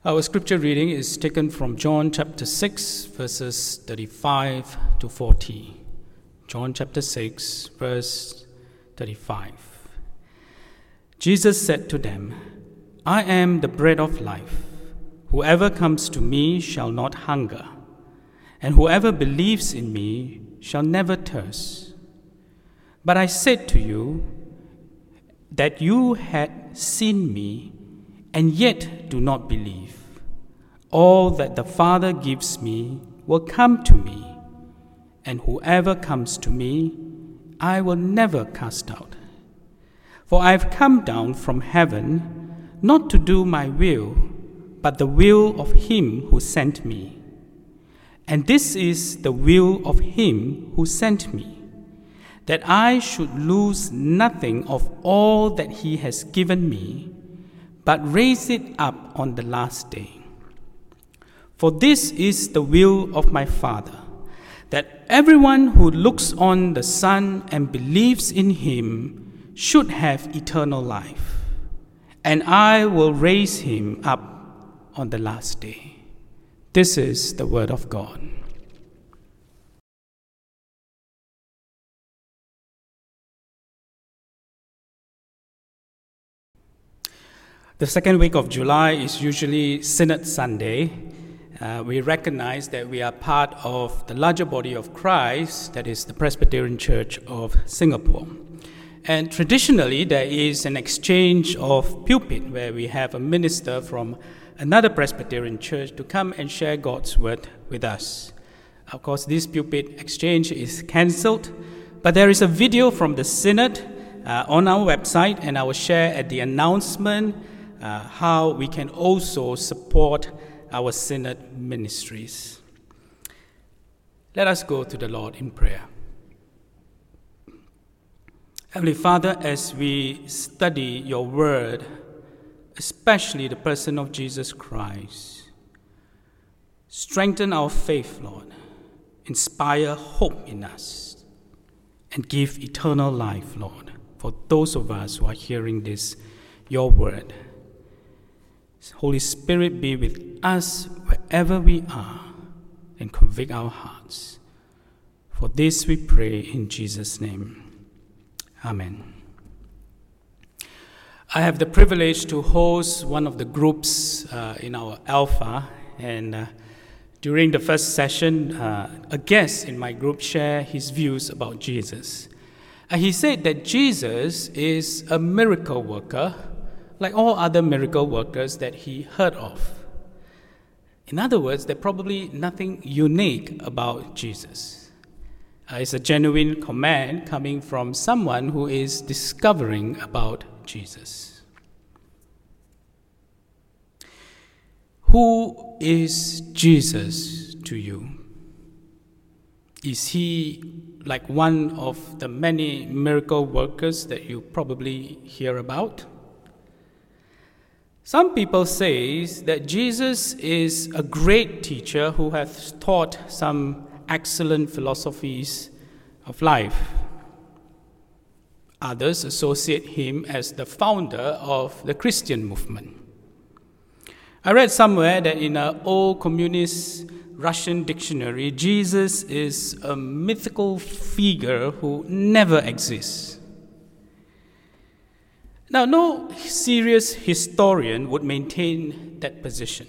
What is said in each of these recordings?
Our scripture reading is taken from John chapter 6, verses 35 to 40. John chapter 6, verse 35. Jesus said to them, "I am the bread of life. Whoever comes to me shall not hunger, and whoever believes in me shall never thirst. But I said to you that you had seen me, and yet do not believe. All that the Father gives me will come to me, and whoever comes to me, I will never cast out. For I have come down from heaven, not to do my will, but the will of him who sent me. And this is the will of him who sent me, that I should lose nothing of all that he has given me, but raise it up on the last day. For this is the will of my Father, that everyone who looks on the Son and believes in him should have eternal life, and I will raise him up on the last day." This is the word of God. The second week of July is usually Synod Sunday. We recognize that we are part of the larger body of Christ, that is the Presbyterian Church of Singapore. And traditionally, there is an exchange of pulpit where we have a minister from another Presbyterian church to come and share God's word with us. Of course, this pulpit exchange is cancelled, but there is a video from the Synod on our website, and I will share at the announcement how we can also support our Synod ministries. Let us go to the Lord in prayer. Heavenly Father, as we study your word, especially the person of Jesus Christ, strengthen our faith, Lord, inspire hope in us, and give eternal life, Lord, for those of us who are hearing this, your word. Holy Spirit, be with us wherever we are and convict our hearts. For this we pray in Jesus' name. Amen. I have the privilege to host one of the groups in our Alpha, and during the first session, a guest in my group shared his views about Jesus. He said that Jesus is a miracle worker, like all other miracle workers that he heard of. In other words, there's probably nothing unique about Jesus. It's a genuine comment coming from someone who is discovering about Jesus. Who is Jesus to you? Is he like one of the many miracle workers that you probably hear about? Some people say that Jesus is a great teacher who has taught some excellent philosophies of life. Others associate him as the founder of the Christian movement. I read somewhere that in an old communist Russian dictionary, Jesus is a mythical figure who never exists. Now, no serious historian would maintain that position.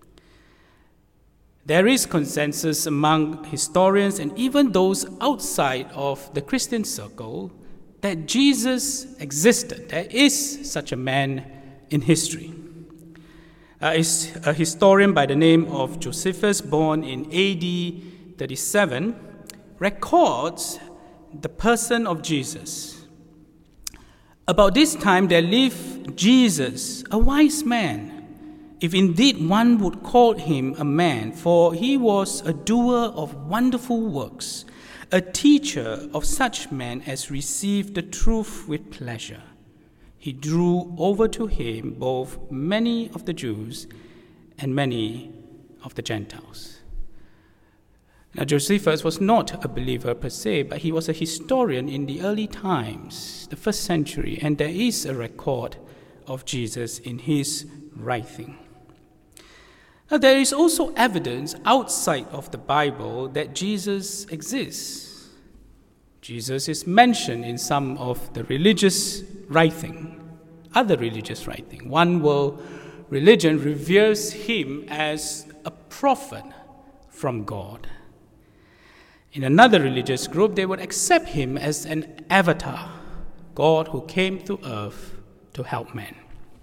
There is consensus among historians and even those outside of the Christian circle that Jesus existed. There is such a man in history. Is a historian by the name of Josephus, born in AD 37, records the person of Jesus. About this time there lived Jesus, a wise man, if indeed one would call him a man, for he was a doer of wonderful works, a teacher of such men as received the truth with pleasure. He drew over to him both many of the Jews and many of the Gentiles. Now, Josephus was not a believer per se, but he was a historian in the early times, the first century, and there is a record of Jesus in his writing. Now, there is also evidence outside of the Bible that Jesus exists. Jesus is mentioned in some of the religious writing, other religious writing. One world religion reveres him as a prophet from God. In another religious group, they would accept him as an avatar, God who came to earth to help man.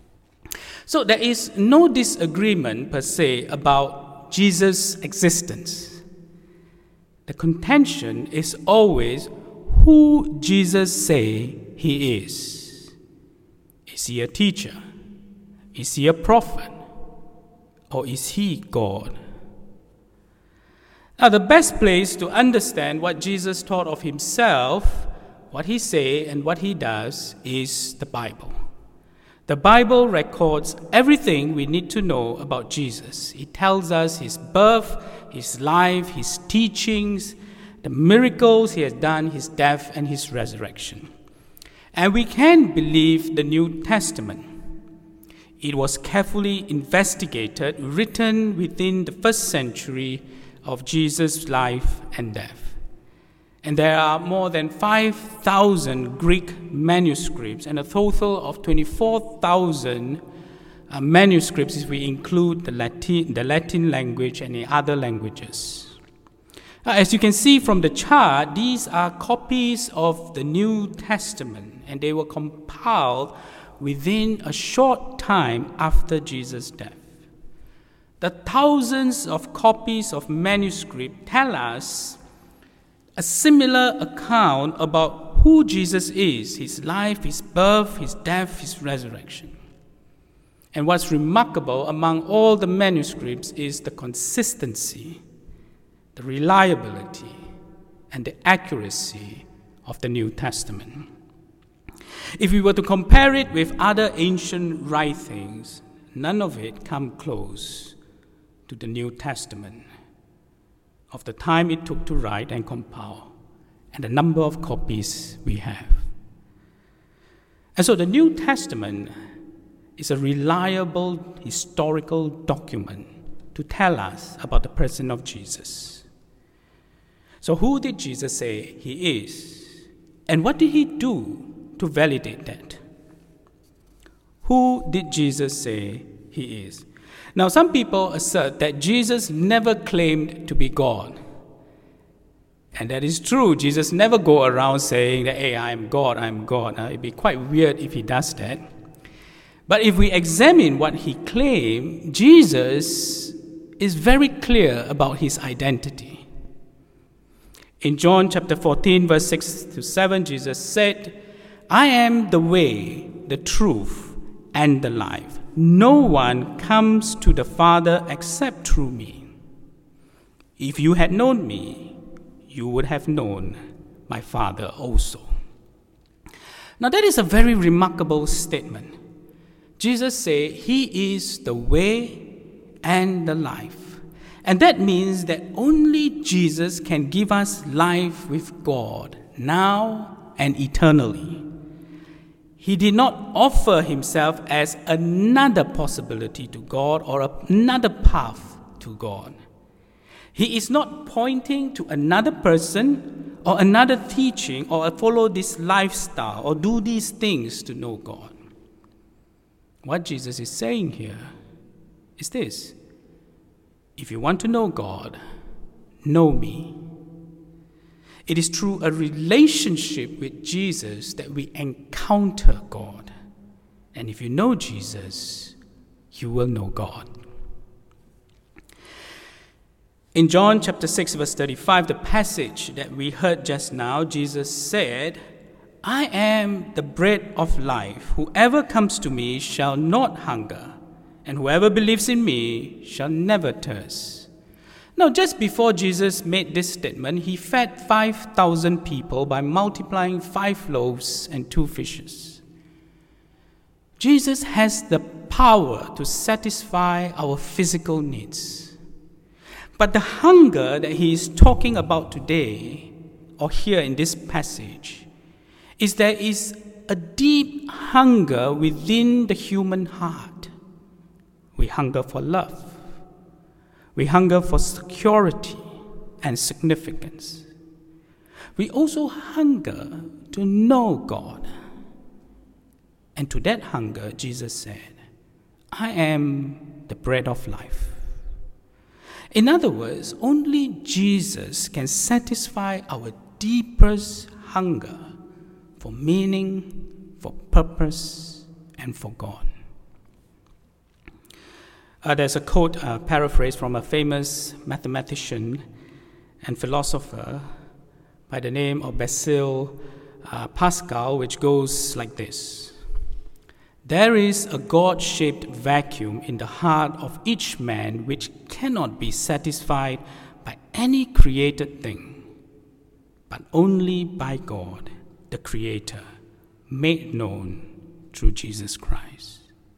So there is no disagreement per se about Jesus' existence. The contention is always who Jesus say he is. Is he a teacher? Is he a prophet? Or is he God? Now, the best place to understand what Jesus taught of himself, what he say and what he does, is the Bible. The Bible records everything we need to know about Jesus. It tells us his birth, his life, his teachings, the miracles he has done, his death, and his resurrection. And we can believe the New Testament. It was carefully investigated, written within the first century of Jesus' life and death. And there are more than 5,000 Greek manuscripts and a total of 24,000 manuscripts if we include the Latin language and the other languages. As you can see from the chart, these are copies of the New Testament, and they were compiled within a short time after Jesus' death. The thousands of copies of manuscript tell us a similar account about who Jesus is, his life, his birth, his death, his resurrection. And what's remarkable among all the manuscripts is the consistency, the reliability, and the accuracy of the New Testament. If we were to compare it with other ancient writings, none of it come close to the New Testament, of the time it took to write and compile, and the number of copies we have. And so the New Testament is a reliable historical document to tell us about the person of Jesus. So who did Jesus say he is? And what did he do to validate that? Who did Jesus say he is? Now, some people assert that Jesus never claimed to be God. And that is true. Jesus never go around saying that, hey, I am God, I am God. It'd be quite weird if he does that. But if we examine what he claimed, Jesus is very clear about his identity. In John chapter 14, verse 6 to 7, Jesus said, I am the way, the truth, and the life. No one comes to the Father except through me. If you had known me, you would have known my Father also. Now that is a very remarkable statement. Jesus said he is the way and the life. And that means that only Jesus can give us life with God now and eternally. He did not offer himself as another possibility to God or another path to God. He is not pointing to another person or another teaching or follow this lifestyle or do these things to know God. What Jesus is saying here is this: if you want to know God, know me. It is through a relationship with Jesus that we encounter God. And if you know Jesus, you will know God. In John chapter 6, verse 35, the passage that we heard just now, Jesus said, I am the bread of life. Whoever comes to me shall not hunger, and whoever believes in me shall never thirst. Now, just before Jesus made this statement, he fed 5,000 people by multiplying 5 loaves and 2 fishes. Jesus has the power to satisfy our physical needs. But the hunger that he is talking about today, or here in this passage, is there is a deep hunger within the human heart. We hunger for love. We hunger for security and significance. We also hunger to know God. And to that hunger, Jesus said, I am the bread of life. In other words, only Jesus can satisfy our deepest hunger for meaning, for purpose, and for God. There's a quote, paraphrase from a famous mathematician and philosopher by the name of Blaise Pascal, which goes like this. There is a God-shaped vacuum in the heart of each man which cannot be satisfied by any created thing, but only by God, the Creator, made known through Jesus Christ.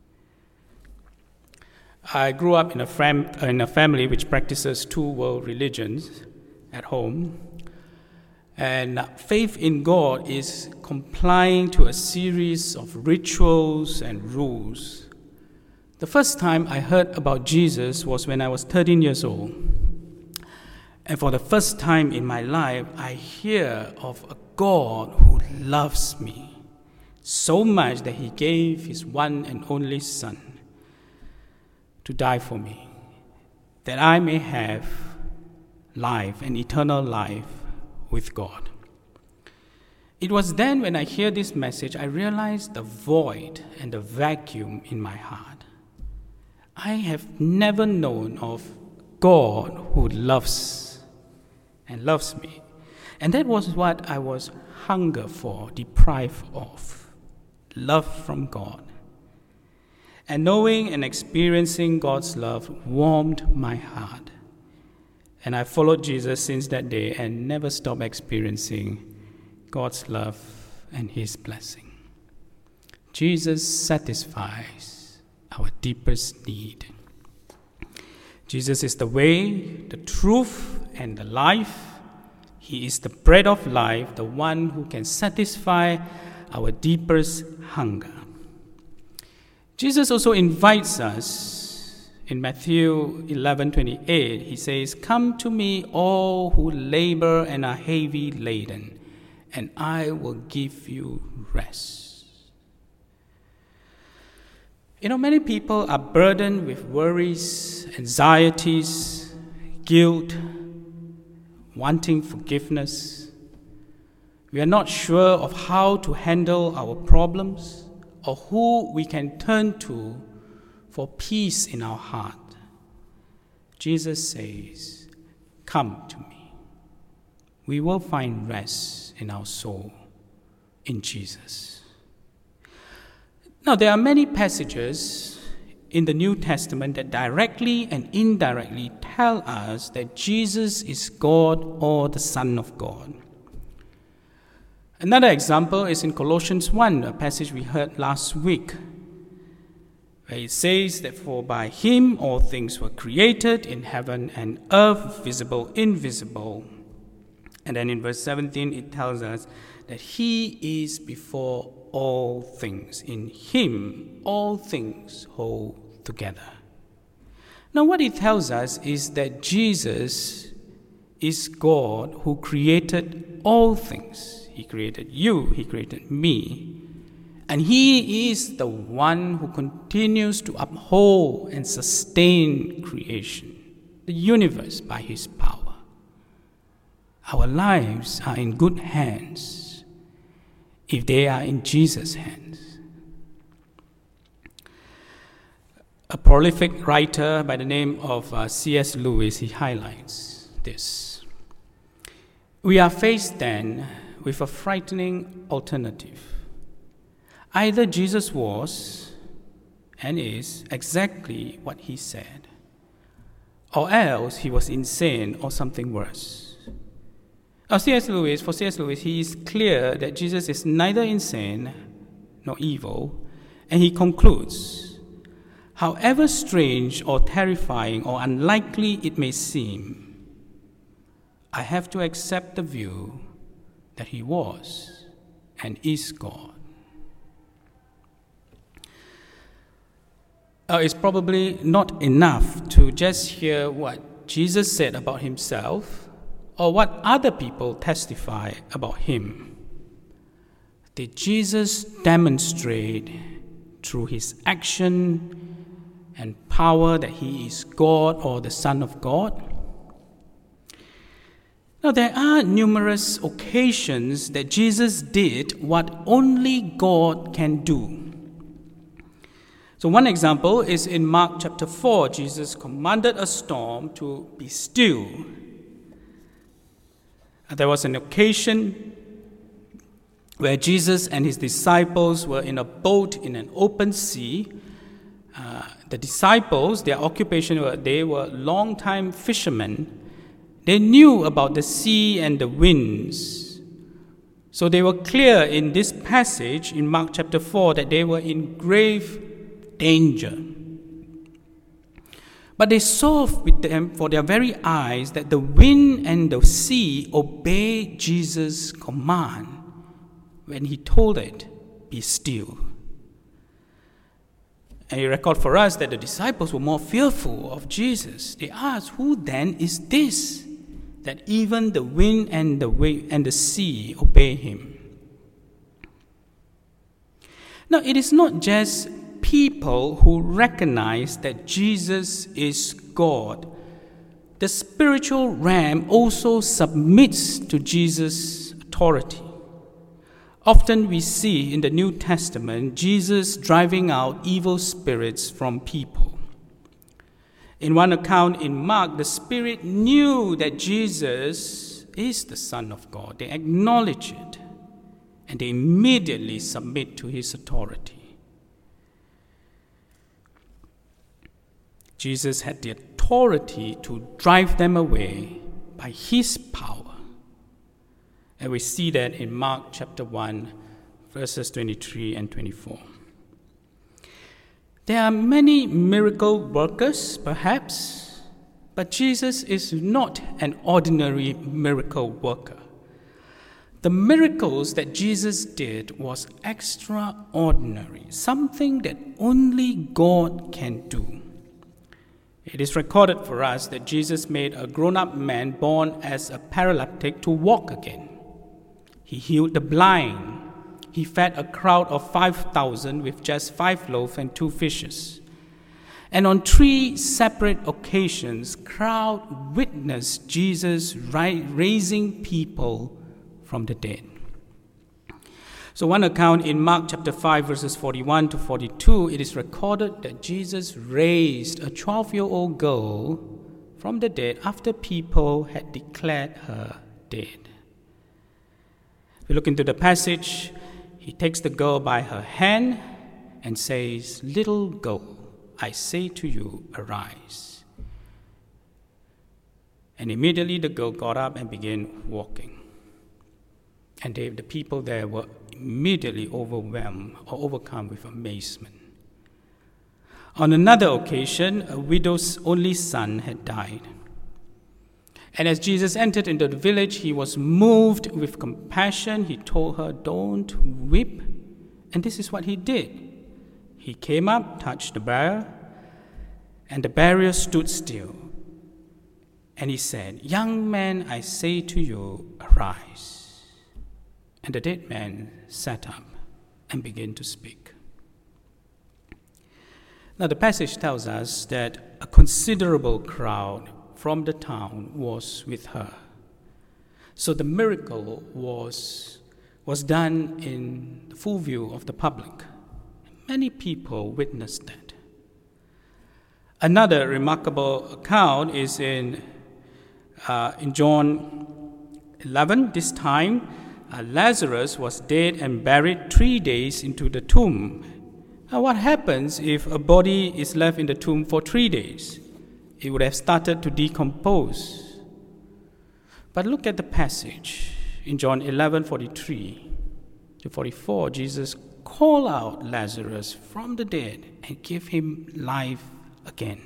I grew up in a family which practices two world religions at home. And faith in God is complying to a series of rituals and rules. The first time I heard about Jesus was when I was 13 years old. And for the first time in my life, I hear of a God who loves me so much that he gave his one and only Son to die for me, that I may have life, an eternal life with God. It was then when I hear this message, I realized the void and the vacuum in my heart. I have never known of God who loves and loves me. And that was what I was hunger for, deprived of, love from God. And knowing and experiencing God's love warmed my heart. And I followed Jesus since that day and never stopped experiencing God's love and his blessing. Jesus satisfies our deepest need. Jesus is the way, the truth, and the life. He is the bread of life, the one who can satisfy our deepest hunger. Jesus also invites us in Matthew 11:28. He says, "Come to me, all who labor and are heavy laden, and I will give you rest." Many people are burdened with worries, anxieties, guilt, wanting forgiveness. We are not sure of how to handle our problems or who we can turn to for peace in our heart. Jesus says, "Come to me." We will find rest in our soul in Jesus. Now, there are many passages in the New Testament that directly and indirectly tell us that Jesus is God or the Son of God. Another example is in Colossians 1, a passage we heard last week, where it says that for by him all things were created in heaven and earth, visible, invisible. And then in verse 17 it tells us that he is before all things. In him all things hold together. Now what it tells us is that Jesus is God who created all things. He created you, he created me. And he is the one who continues to uphold and sustain creation, the universe, by his power. Our lives are in good hands if they are in Jesus' hands. A prolific writer by the name of C.S. Lewis, he highlights this. We are faced then with a frightening alternative. Either Jesus was and is exactly what he said, or else he was insane or something worse. For C.S. Lewis, he is clear that Jesus is neither insane nor evil, and he concludes, however strange or terrifying or unlikely it may seem, I have to accept the view that he was and is God. It's probably not enough to just hear what Jesus said about himself or what other people testify about him. Did Jesus demonstrate through his action and power that he is God or the Son of God? Now, there are numerous occasions that Jesus did what only God can do. So one example is in Mark chapter 4. Jesus commanded a storm to be still. There was an occasion where Jesus and his disciples were in a boat in an open sea. The disciples, their occupation, they were long-time fishermen. They knew about the sea and the winds. So they were clear in this passage in Mark chapter 4 that they were in grave danger. But they saw with them for their very eyes that the wind and the sea obeyed Jesus' command when he told it, "Be still." And you record for us that the disciples were more fearful of Jesus. They asked, "Who then is this, that even the wind and the wave and the sea obey him?" Now, it is not just people who recognize that Jesus is God. The spiritual realm also submits to Jesus' authority. Often we see in the New Testament Jesus driving out evil spirits from people. In one account in Mark, the spirit knew that Jesus is the Son of God. They acknowledge it, and they immediately submit to his authority. Jesus had the authority to drive them away by his power. And we see that in Mark chapter 1, verses 23 and 24. There are many miracle workers, perhaps, but Jesus is not an ordinary miracle worker. The miracles that Jesus did was extraordinary, something that only God can do. It is recorded for us that Jesus made a grown-up man born as a paralytic to walk again. He healed the blind. He fed a crowd of 5,000 with just 5 loaves and 2 fishes. And on 3 separate occasions, crowd witnessed Jesus raising people from the dead. So one account in Mark chapter 5, verses 41 to 42, it is recorded that Jesus raised a 12-year-old girl from the dead after people had declared her dead. If we look into the passage, he takes the girl by her hand and says, "Little girl, I say to you, arise." And immediately the girl got up and began walking. And the people there were immediately overwhelmed or overcome with amazement. On another occasion, a widow's only son had died. And as Jesus entered into the village, he was moved with compassion. He told her, "Don't weep." And this is what he did. He came up, touched the barrier, and the barrier stood still. And he said, "Young man, I say to you, arise." And the dead man sat up and began to speak. Now the passage tells us that a considerable crowd from the town was with her. So the miracle was done in the full view of the public. Many people witnessed that. Another remarkable account is in John 11. This time, Lazarus was dead and buried 3 days into the tomb. Now, what happens if a body is left in the tomb for 3 days? It would have started to decompose. But look at the passage in John 11:43 to 44. Jesus called out Lazarus from the dead and gave him life again.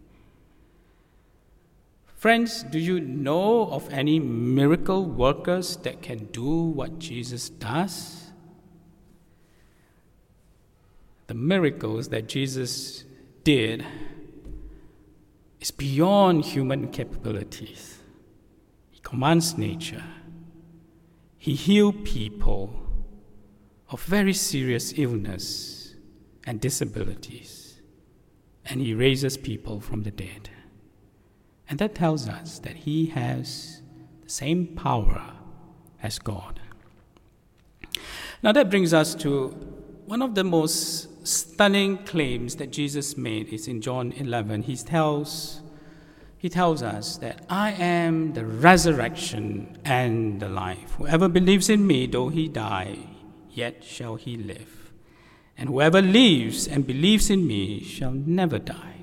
Friends, do you know of any miracle workers that can do what Jesus does? The miracles that Jesus did is beyond human capabilities. He commands nature. He healed people of very serious illness and disabilities, and he raises people from the dead. And that tells us that he has the same power as God. Now that brings us to one of the most stunning claims that Jesus made is in John 11. He tells us that I am the resurrection and the life. Whoever believes in me, though he die, yet shall he live. And whoever lives and believes in me shall never die.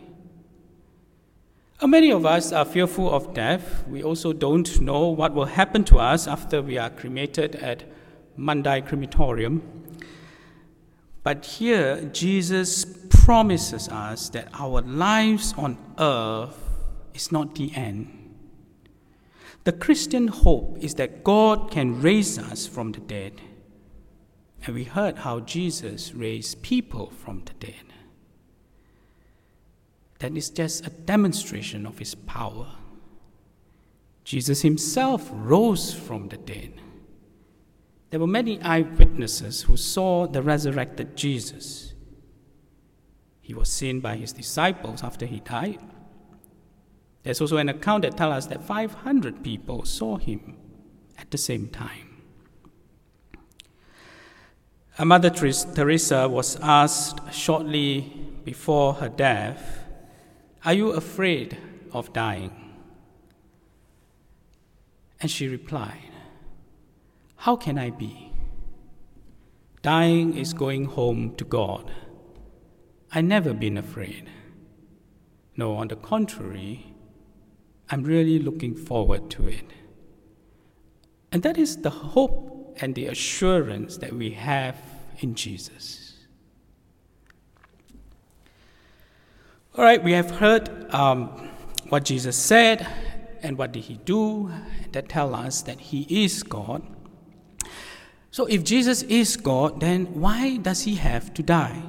Many of us are fearful of death. We also don't know what will happen to us after we are cremated at Mandai Crematorium. But here, Jesus promises us that our lives on earth is not the end. The Christian hope is that God can raise us from the dead. And we heard how Jesus raised people from the dead. That is just a demonstration of his power. Jesus himself rose from the dead. There were many eyewitnesses who saw the resurrected Jesus. He was seen by his disciples after he died. There's also an account that tells us that 500 people saw him at the same time. Mother Teresa was asked shortly before her death, "Are you afraid of dying?" And she replied, "How can I be? Dying is going home to God. I've never been afraid. No, on the contrary, I'm really looking forward to it." And that is the hope and the assurance that we have in Jesus. All right, we have heard what Jesus said and what did he do that tell us that he is God. So if Jesus is God, then why does he have to die?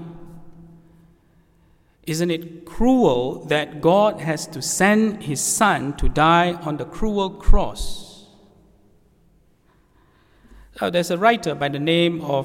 Isn't it cruel that God has to send his son to die on the cruel cross? There's a writer by the name of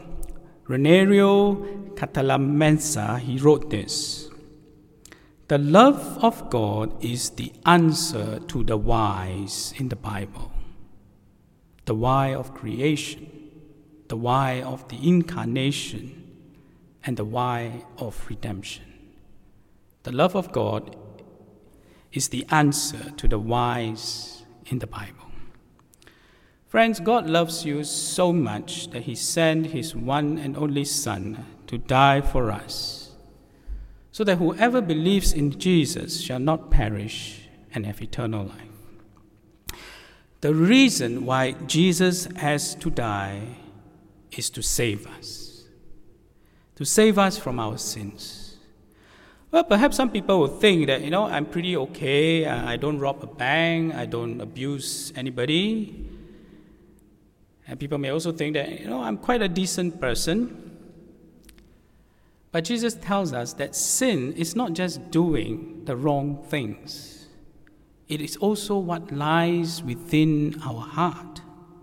Renario Catalamensa. He wrote this: "The love of God is the answer to the whys in the Bible. The why of creation, the why of the incarnation, and the why of redemption. The love of God is the answer to the whys in the Bible." Friends, God loves you so much that he sent his one and only Son to die for us, so that whoever believes in Jesus shall not perish and have eternal life. The reason why Jesus has to die is to save us from our sins. Well, perhaps some people will think that, I'm pretty okay, I don't rob a bank, I don't abuse anybody. And people may also think that, I'm quite a decent person. But Jesus tells us that sin is not just doing the wrong things. It is also what lies within our heart.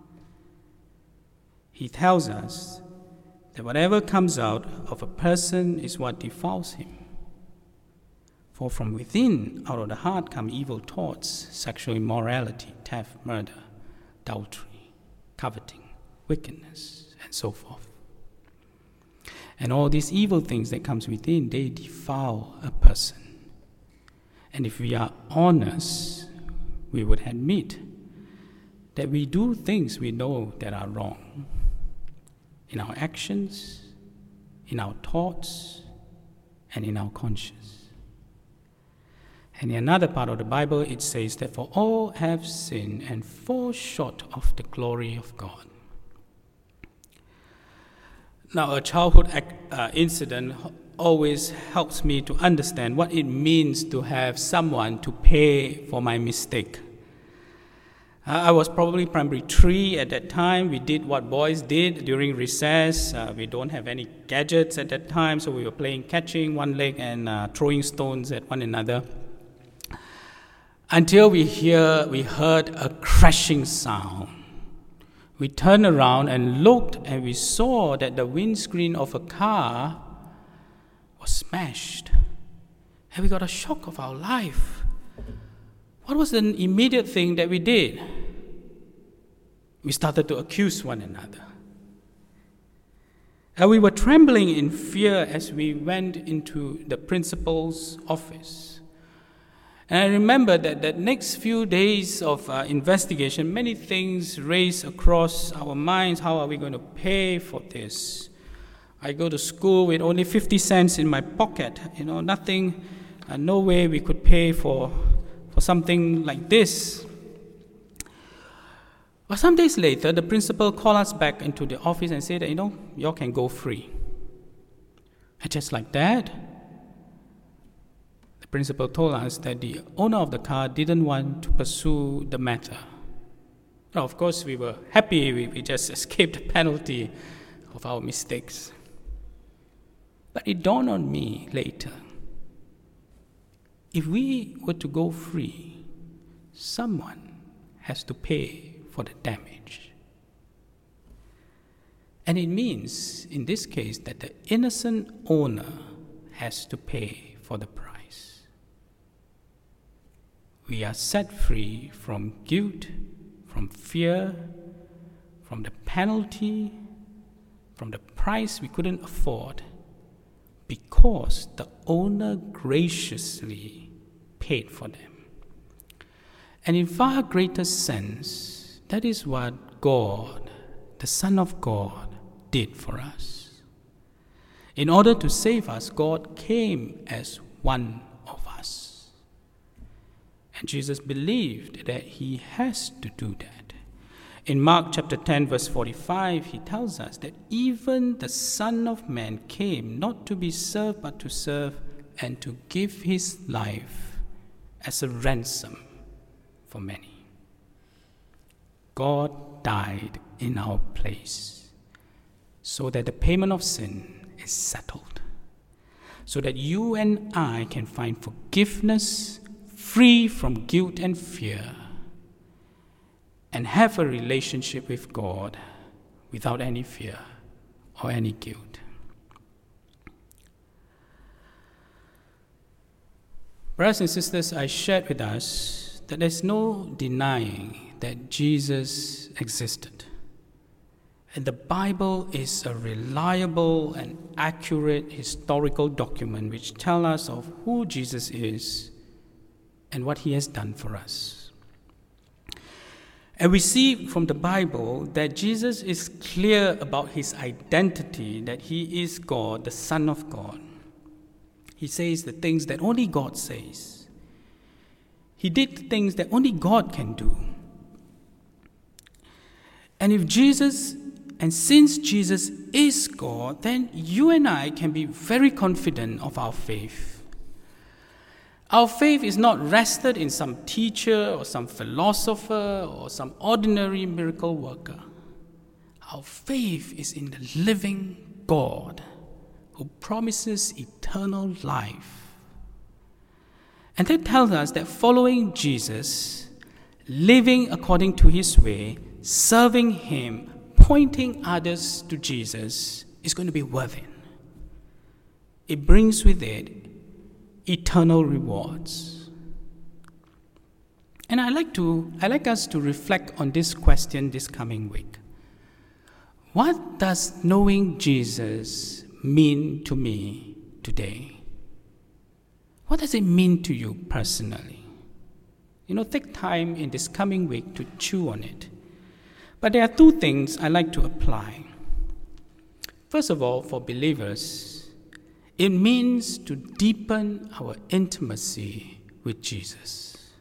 He tells us that whatever comes out of a person is what defiles him. For from within, out of the heart, come evil thoughts, sexual immorality, theft, murder, adultery, coveting, wickedness, and so forth. And all these evil things that comes within, they defile a person. And if we are honest, we would admit that we do things we know that are wrong. In our actions, in our thoughts, and in our conscience. And in another part of the Bible, it says that for all have sinned and fall short of the glory of God. Now, a childhood incident always helps me to understand what it means to have someone to pay for my mistake. I was probably primary 3 at that time. We did what boys did during recess. We don't have any gadgets at that time, so we were playing catching one leg and throwing stones at one another. Until we heard a crashing sound. We turned around and looked, and we saw that the windscreen of a car was smashed. And we got a shock of our life. What was the immediate thing that we did? We started to accuse one another. And we were trembling in fear as we went into the principal's office. And I remember that the next few days of investigation, many things raced across our minds. How are we going to pay for this? I go to school with only 50 cents in my pocket. Nothing, no way we could pay for something like this. But some days later, the principal called us back into the office and said that, you all can go free. And just like that, the principal told us that the owner of the car didn't want to pursue the matter. Now, of course, we were happy. We just escaped the penalty of our mistakes. But it dawned on me later, if we were to go free, someone has to pay for the damage. And it means, in this case, that the innocent owner has to pay for the price. We are set free from guilt, from fear, from the penalty, from the price we couldn't afford, because the owner graciously paid for them. And in far greater sense, that is what God, the Son of God, did for us. In order to save us, God came as one of us. And Jesus believed that he has to do that. In Mark chapter 10, verse 45, he tells us that even the Son of Man came not to be served, but to serve and to give his life as a ransom for many. God died in our place so that the payment of sin is settled, so that you and I can find forgiveness, free from guilt and fear, and have a relationship with God without any fear or any guilt. Brothers and sisters, I shared with us that there's no denying that Jesus existed. And the Bible is a reliable and accurate historical document which tells us of who Jesus is and what he has done for us. And we see from the Bible that Jesus is clear about his identity, that he is God, the Son of God. He says the things that only God says. He did the things that only God can do. And since Jesus is God, then you and I can be very confident of our faith. Our faith is not rested in some teacher or some philosopher or some ordinary miracle worker. Our faith is in the living God who promises eternal life. And that tells us that following Jesus, living according to his way, serving him, pointing others to Jesus is going to be worth it. It brings with it eternal rewards. And I like us to reflect on this question this coming week. What does knowing Jesus mean to me today? What does it mean to you personally? Take time in this coming week to chew on it. But there are two things I like to apply. First of all, for believers, it means to deepen our intimacy with Jesus.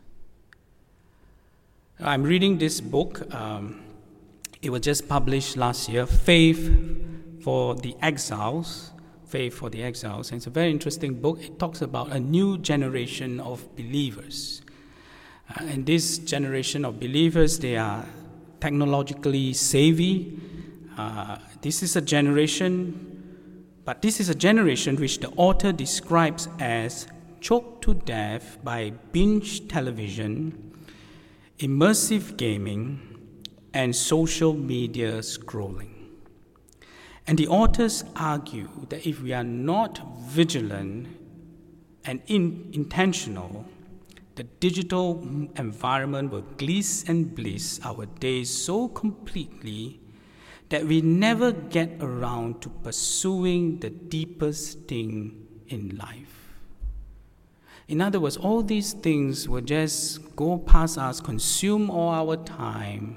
I'm reading this book. It was just published last year, Faith for the Exiles. And it's a very interesting book. It talks about a new generation of believers. And this generation of believers, they are technologically savvy. This is a generation which the author describes as choked to death by binge television, immersive gaming, and social media scrolling. And the authors argue that if we are not vigilant and intentional, the digital environment will gliss and bliss our days so completely that we never get around to pursuing the deepest thing in life. In other words, all these things will just go past us, consume all our time,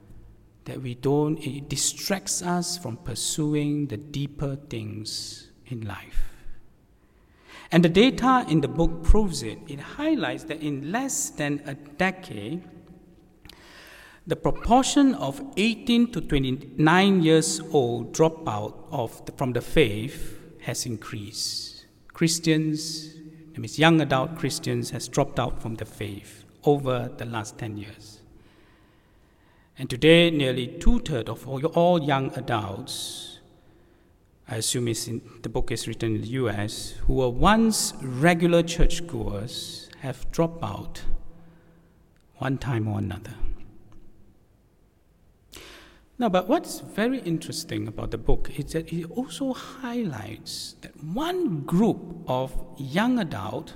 it distracts us from pursuing the deeper things in life. And the data in the book proves it. It highlights that in less than a decade, the proportion of 18 to 29 years old dropout from the faith has increased. Christians, that means young adult Christians, has dropped out from the faith over the last 10 years. And today, nearly 2/3 of all young adults, I assume the book is written in the US, who were once regular churchgoers, have dropped out one time or another. Now, but what's very interesting about the book is that it also highlights that one group of young adults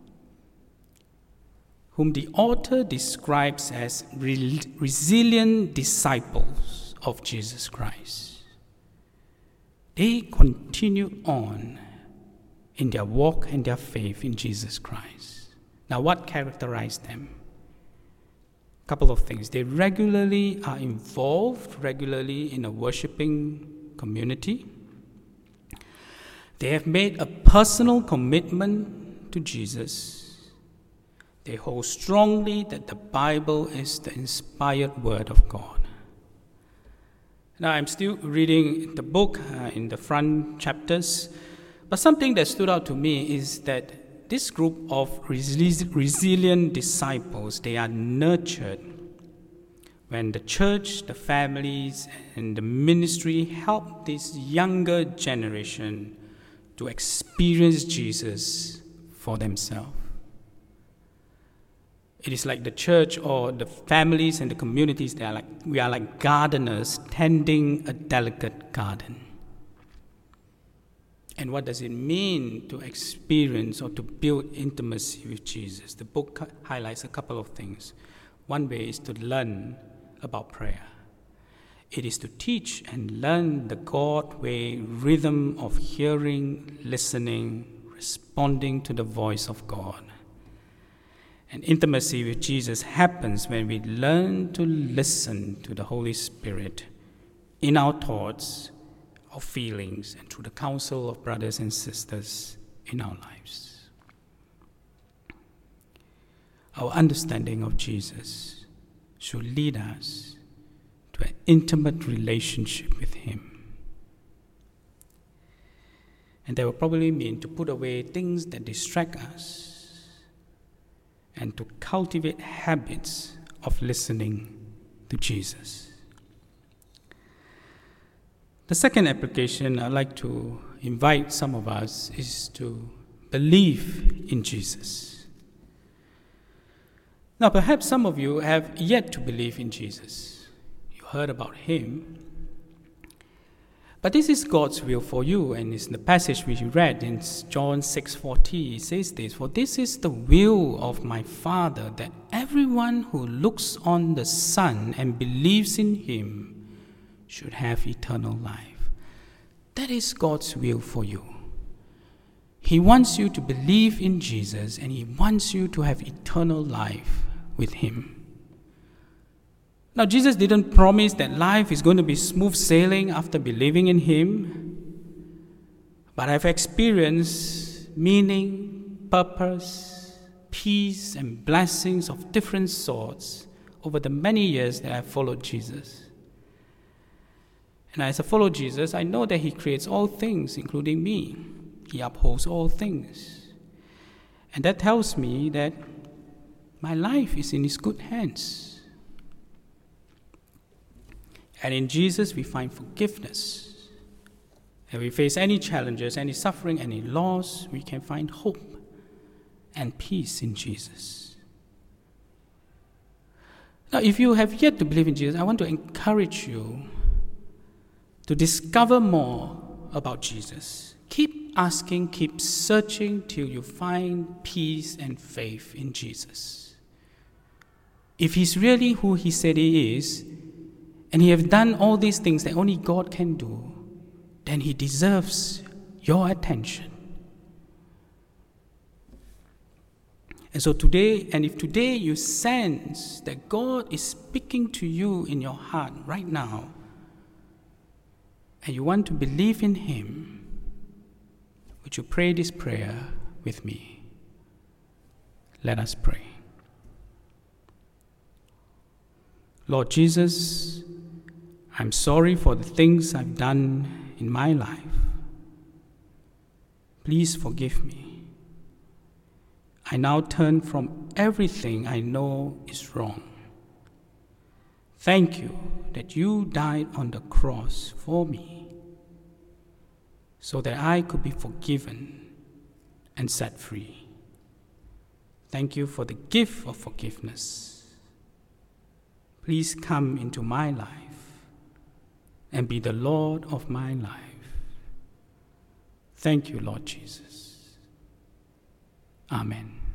whom the author describes as resilient disciples of Jesus Christ. They continue on in their walk and their faith in Jesus Christ. Now, what characterized them? A couple of things. They regularly are involved in a worshiping community. They have made a personal commitment to Jesus. They hold strongly that the Bible is the inspired Word of God. Now, I'm still reading the book in the front chapters, but something that stood out to me is that this group of resilient disciples, they are nurtured when the church, the families, and the ministry help this younger generation to experience Jesus for themselves. It is like the church or the families and the communities, we are like gardeners tending a delicate garden. And what does it mean to experience or to build intimacy with Jesus? The book highlights a couple of things. One way is to learn about prayer. It is to teach and learn the God way rhythm of hearing, listening, responding to the voice of God. And intimacy with Jesus happens when we learn to listen to the Holy Spirit in our thoughts, our feelings, and through the counsel of brothers and sisters in our lives. Our understanding of Jesus should lead us to an intimate relationship with Him. And that will probably mean to put away things that distract us and to cultivate habits of listening to Jesus. The second application I'd like to invite some of us is to believe in Jesus. Now, perhaps some of you have yet to believe in Jesus. You heard about Him. But this is God's will for you, and it's in the passage we read in John 6:40. It says this, "For this is the will of my Father, that everyone who looks on the Son and believes in Him should have eternal life." That is God's will for you. He wants you to believe in Jesus, and He wants you to have eternal life with Him. Now, Jesus didn't promise that life is going to be smooth sailing after believing in Him, but I've experienced meaning, purpose, peace, and blessings of different sorts over the many years that I've followed Jesus. And as I follow Jesus, I know that He creates all things, including me. He upholds all things. And that tells me that My life is in His good hands. And in Jesus we find forgiveness. If we face any challenges, any suffering, any loss, we can find hope and peace in Jesus. Now, if you have yet to believe in Jesus, I want to encourage you to discover more about Jesus. Keep asking, keep searching till you find peace and faith in Jesus. If He's really who He said He is, and He has done all these things that only God can do, then He deserves your attention. And so today, and if today you sense that God is speaking to you in your heart right now, and you want to believe in Him, would you pray this prayer with me? Let us pray. Lord Jesus, I'm sorry for the things I've done in my life. Please forgive me. I now turn from everything I know is wrong. Thank you that you died on the cross for me so that I could be forgiven and set free. Thank you for the gift of forgiveness. Please come into my life and be the Lord of my life. Thank you, Lord Jesus. Amen.